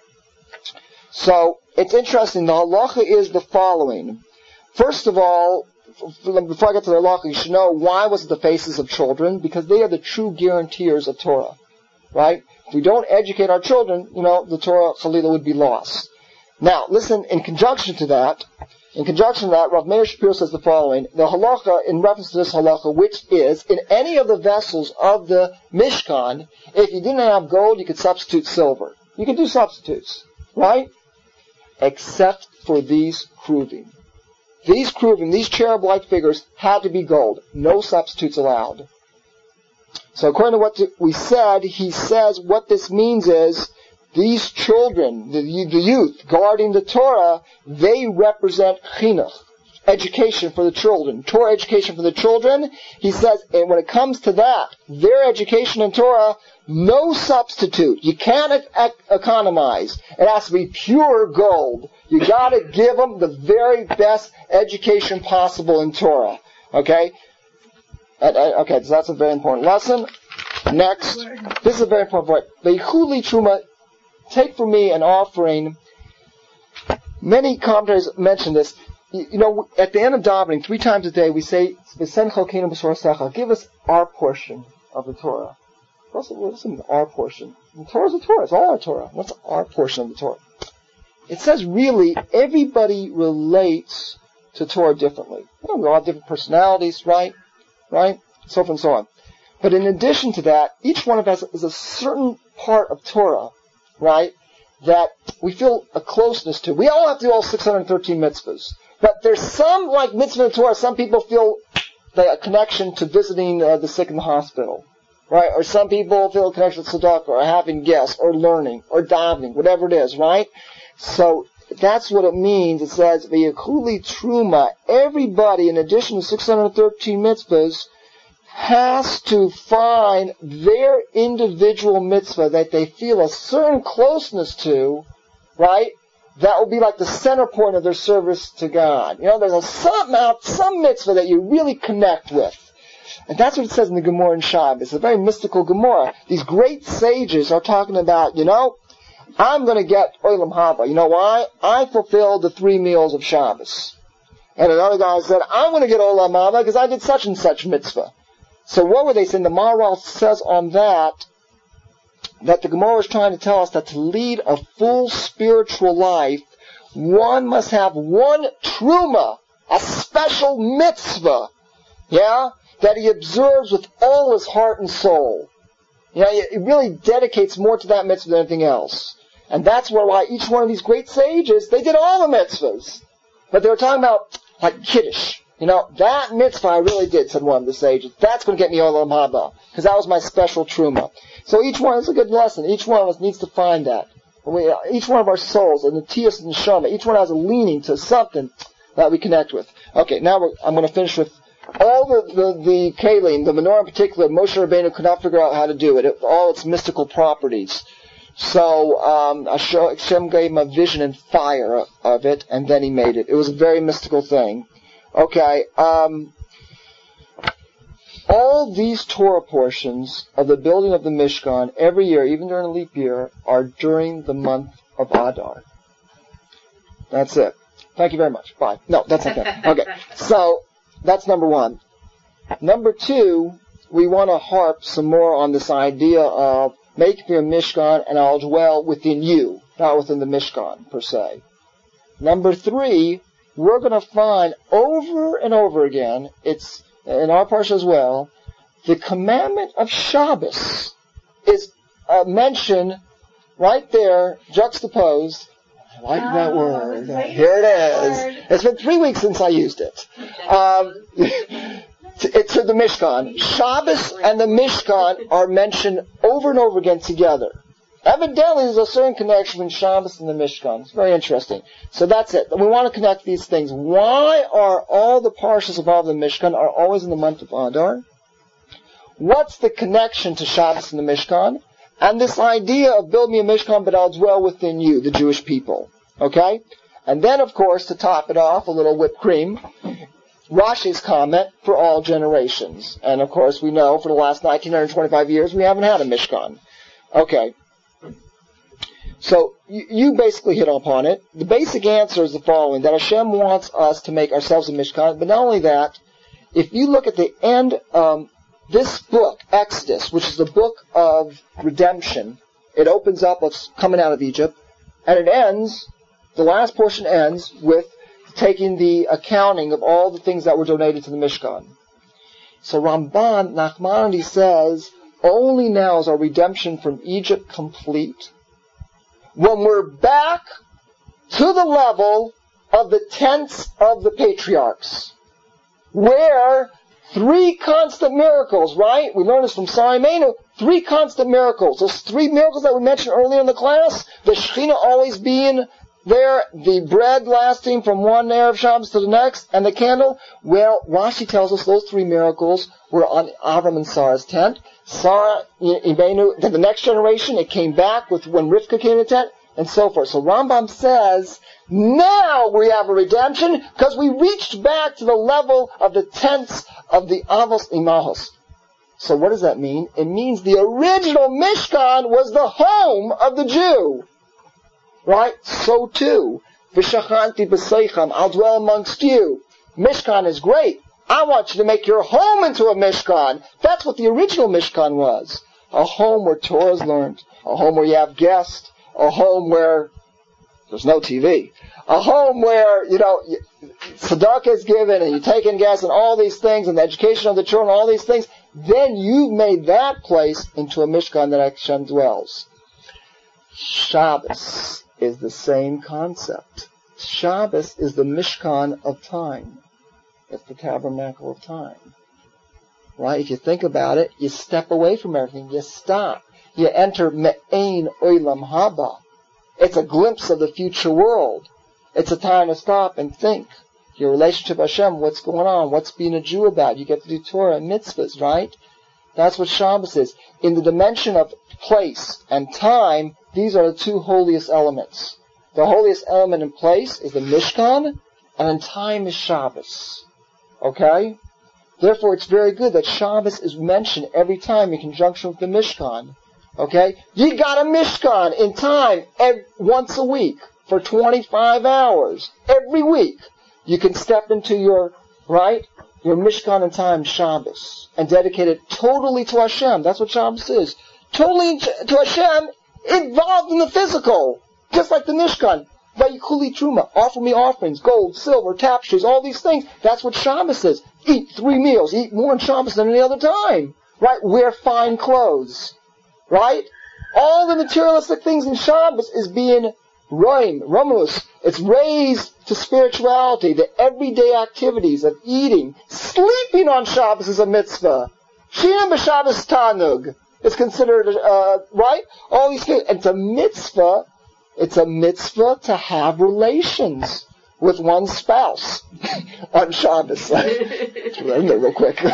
So, it's interesting. The halacha is the following. First of all, before I get to the halacha, you should know why was it the faces of children? Because they are the true guarantors of Torah, right? If we don't educate our children, you know, the Torah Chalila would be lost. Now, listen, in conjunction to that, in conjunction to that, Rav Meir Shapiro says the following, the halacha, in reference to this halacha, which is, in any of the vessels of the Mishkan, if you didn't have gold, you could substitute silver. You could do substitutes, right? Except for these kruvim. These kruvim, these cherub-like figures, had to be gold. No substitutes allowed. So according to what we said, he says what this means is, these children, the, the youth, guarding the Torah, they represent chinuch, education for the children. Torah education for the children, he says, and when it comes to that, their education in Torah, no substitute. You can't ec- economize. It has to be pure gold. You gotta give them the very best education possible in Torah. Okay? Uh, uh, okay, so that's a very important lesson. Next, this is a very important point. Vayikluli truma, take for me an offering. Many commentators mention this. You, you know, at the end of davening, three times a day, we say, "V'sen chalkeinu b'sorasecha," give us our portion of the Torah. What's, what's our portion? The Torah is the Torah. It's all our Torah. What's our portion of the Torah? It says really, everybody relates to Torah differently. We all have different personalities, right? Right? So forth and so on. But in addition to that, each one of us is a certain part of Torah, right, that we feel a closeness to. We all have to do all six hundred thirteen mitzvahs. But there's some, like mitzvah in the Torah, some people feel the connection to visiting uh, the sick in the hospital, right? Or some people feel a connection to tzedakah, or having guests, or learning, or davening, whatever it is, right? So that's what it means. It says, Vayikluli truma, everybody, in addition to six hundred thirteen mitzvahs, has to find their individual mitzvah that they feel a certain closeness to, right? That will be like the center point of their service to God. You know, there's a some out, some mitzvah that you really connect with. And that's what it says in the Gemara in Shabbos. It's a very mystical Gemara. These great sages are talking about, you know, I'm going to get Olam Haba. You know why? I fulfilled the three meals of Shabbos. And another guy said, I'm going to get Olam Haba because I did such and such mitzvah. So what were they saying? The Maharal says on that, that the Gemara is trying to tell us that to lead a full spiritual life, one must have one truma, a special mitzvah, yeah, that he observes with all his heart and soul. You know, it really dedicates more to that mitzvah than anything else. And that's why each one of these great sages, they did all the mitzvahs. But they were talking about, like, Kiddush. You know, that mitzvah I really did, said one of the sages. That's going to get me Olam Haba. Because that was my special truma. So each one, it's a good lesson. Each one of us needs to find that. we, each one of our souls, and the Tiyas and the Neshama, each one has a leaning to something that we connect with. Okay, now we're, I'm going to finish with all the, the, the Kalim, the menorah in particular. Moshe Rabbeinu could not figure out how to do it, it all its mystical properties. So um, Hashem gave him a vision and fire of it, and then he made it. It was a very mystical thing. Okay, um, all these Torah portions of the building of the Mishkan every year, even during a leap year, are during the month of Adar. That's it. Thank you very much. Bye. No, that's not that. Okay, so that's number one. Number two, we want to harp some more on this idea of make me a Mishkan and I'll dwell within you, not within the Mishkan per se. Number three, we're going to find over and over again, it's in our parsha as well, the commandment of Shabbos is uh, mentioned right there, juxtaposed. I like oh, that word. Here it is. Word. It's been three weeks since I used it. Um, to, to the Mishkan. Shabbos and the Mishkan are mentioned over and over again together. Evidently, there's a certain connection between Shabbos and the Mishkan. It's very interesting. So that's it. We want to connect these things. Why are all the parshas involved in the Mishkan are always in the month of Adar? What's the connection to Shabbos and the Mishkan? And this idea of build me a Mishkan, but I'll dwell within you, the Jewish people. Okay? And then, of course, to top it off, a little whipped cream, Rashi's comment for all generations. And, of course, we know for the last nineteen twenty-five years we haven't had a Mishkan. Okay. So, you, you basically hit upon it. The basic answer is the following, that Hashem wants us to make ourselves a Mishkan, but not only that, if you look at the end, um, this book, Exodus, which is the book of redemption, it opens up what's coming out of Egypt, and it ends, the last portion ends with taking the accounting of all the things that were donated to the Mishkan. So Ramban, Nachmanides says, only now is our redemption from Egypt complete, when we're back to the level of the tents of the patriarchs, where three constant miracles, right? We learned this from Sarimenu. Three constant miracles. Those three miracles that we mentioned earlier in the class, the Shekhinah always being there, the bread lasting from one Erev Shabbos to the next, and the candle. Well, Rashi tells us those three miracles were on Avram and Sarah's tent. Sarah, Ibenu, then the next generation, it came back with when Rivka came to the tent, and so forth. So Rambam says, now we have a redemption, because we reached back to the level of the tents of the Avos Imahos. So what does that mean? It means the original Mishkan was the home of the Jew. Right? So too, V'shachanti b'seicham, I'll dwell amongst you. Mishkan is great. I want you to make your home into a Mishkan. That's what the original Mishkan was. A home where Torah is learned. A home where you have guests. A home where there's no T V. A home where, you know, tzedakah is given and you take in guests and all these things and the education of the children, all these things. Then you've made that place into a Mishkan that Hashem dwells. Shabbos is the same concept. Shabbos is the Mishkan of time. It's the tabernacle of time. Right? If you think about it, you step away from everything. You stop. You enter Me'ein Olam Haba. It's a glimpse of the future world. It's a time to stop and think. Your relationship with Hashem, what's going on? What's being a Jew about? You get to do Torah and mitzvahs, right? That's what Shabbos is. In the dimension of place and time, these are the two holiest elements. The holiest element in place is the Mishkan, and in time is Shabbos. Okay? Therefore, it's very good that Shabbos is mentioned every time in conjunction with the Mishkan. Okay? You got a Mishkan in time every, once a week for twenty-five hours. Every week. You can step into your, right? Your Mishkan in time, Shabbos, and dedicate it totally to Hashem. That's what Shabbos is. Totally to Hashem, involved in the physical. Just like the Mishkan. Vayikuli Truma. Offer me offerings, gold, silver, tapestries, all these things. That's what Shabbos is. Eat three meals. Eat more on Shabbos than any other time. Right? Wear fine clothes. Right? All the materialistic things in Shabbos is being roim, romus. It's raised to spirituality. The everyday activities of eating, sleeping on Shabbos is a mitzvah. Shinam b'Shabbos tanug. It's considered, uh, right? All these things. It's a mitzvah It's a mitzvah to have relations with one's spouse on Shabbos. Real quick.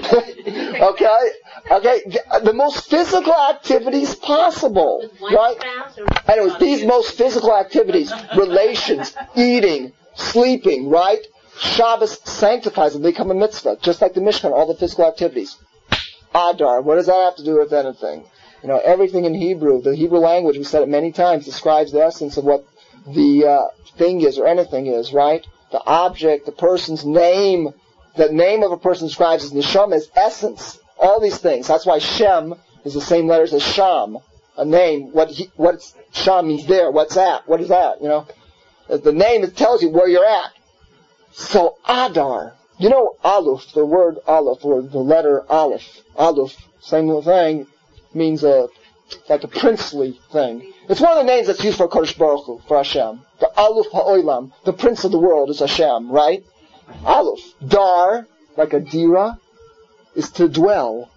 okay? Okay? The most physical activities possible. Right? Anyways, these most physical activities, relations, eating, sleeping, right? Shabbos sanctifies them. They become a mitzvah. Just like the Mishkan, all the physical activities. Adar, what does that have to do with anything? You know, everything in Hebrew, the Hebrew language, we said it many times, describes the essence of what the uh, thing is or anything is, right? The object, the person's name, the name of a person describes as neshama, is essence. All these things. That's why Shem is the same letters as Sham. A name, what he, what Sham means there, what's at, what is that, you know? The name, it tells you where you're at. So Adar, you know Aleph, the word Aleph, or the letter Aleph, Aleph, same little thing, means a, like a princely thing. It's one of the names that's used for Kodesh Baruch Hu, for Hashem. The Aleph HaOlam, the prince of the world, is Hashem, right? Aleph. Dar, like a dira, is to dwell.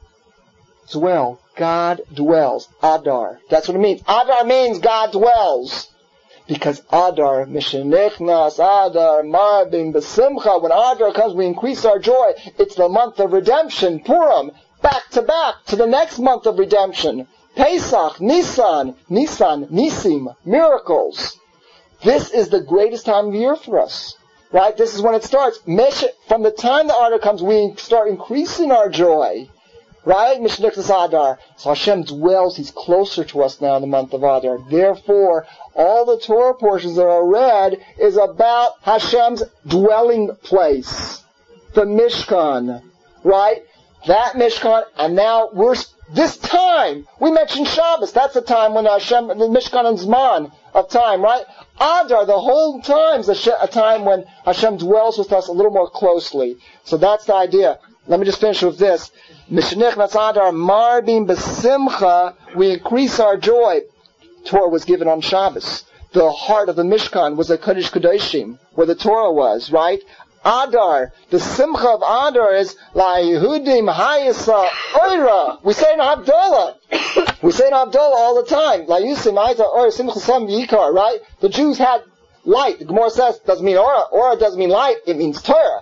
Dwell. God dwells. Adar. That's what it means. Adar means God dwells. Because Adar, Mishenichnas, Adar, Marbim, Besimcha, when Adar comes, we increase our joy. It's the month of redemption, Purim, back to back to the next month of redemption. Pesach, Nisan, Nisan, Nisim, miracles. This is the greatest time of year for us. Right? This is when it starts. From the time the Adar comes, we start increasing our joy. Right? Mishenichnas Adar. So Hashem dwells, He's closer to us now in the month of Adar. Therefore, all the Torah portions that are read is about Hashem's dwelling place. The Mishkan. Right? That Mishkan, and now we're, this time, we mentioned Shabbos, that's the time when Hashem, the Mishkan and Zman of time, right? Adar, the whole time, is a, a time when Hashem dwells with us a little more closely. So that's the idea. Let me just finish with this. Mishenichnas Adar, Marbim Besimcha, we increase our joy. Torah was given on Shabbos. The heart of the Mishkan was the Kodesh Kodeshim, where the Torah was, right? Adar, the Simcha of Adar is La Yehudim Hayasa Oira. We say in Havdalah. We say in Havdalah all the time. La Yusim Hayasa Oira Simcha Sam Yikar, right? The Jews had light. The Gemara says doesn't mean Ora. Ora doesn't mean light. It means Torah.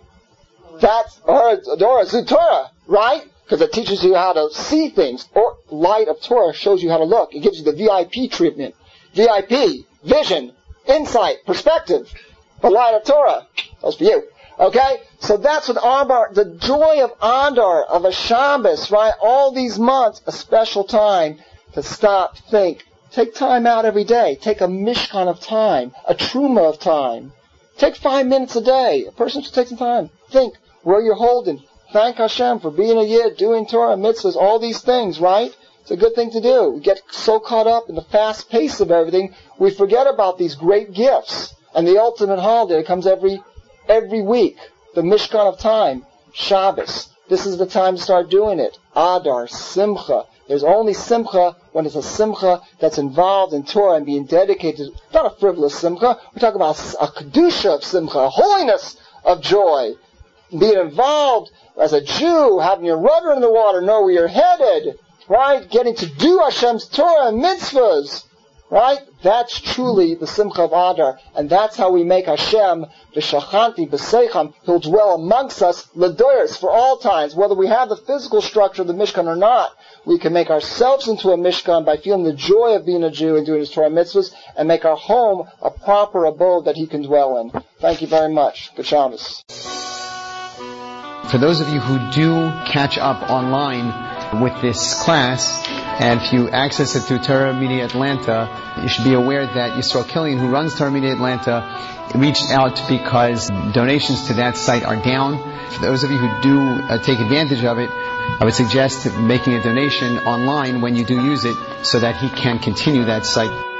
That's Ora. Ora is Torah, right? Because it teaches you how to see things. Or light of Torah shows you how to look. It gives you the V I P treatment. V I P, vision, insight, perspective. The light of Torah. That's for you. Okay? So that's what Adar, the joy of Adar, of a Shabbos, right? All these months, a special time to stop, think. Take time out every day. Take a mishkan of time. A truma of time. Take five minutes a day. A person should take some time. Think where you're holding. Thank Hashem for being a yid, doing Torah, mitzvahs, all these things, right? It's a good thing to do. We get so caught up in the fast pace of everything, we forget about these great gifts. And the ultimate holiday comes every every week. The Mishkan of time, Shabbos. This is the time to start doing it. Adar, Simcha. There's only Simcha when it's a Simcha that's involved in Torah and being dedicated. Not a frivolous Simcha. We're talking about a Kedusha of Simcha, a holiness of joy. Being involved as a Jew, having your rudder in the water, know where you're headed. Right? Getting to do Hashem's Torah and mitzvahs. Right? That's truly the Simcha of Adar. And that's how we make Hashem, B'shachanti, B'seicham, He'll dwell amongst us, L'doyers, for all times. Whether we have the physical structure of the Mishkan or not, we can make ourselves into a Mishkan by feeling the joy of being a Jew and doing His Torah mitzvahs, and make our home a proper abode that He can dwell in. Thank you very much. Good Shabbos. For those of you who do catch up online with this class, and if you access it through Torah Media Atlanta, you should be aware that Yisrael Killian, who runs Torah Media Atlanta, reached out because donations to that site are down. For those of you who do uh, take advantage of it, I would suggest making a donation online when you do use it so that he can continue that site.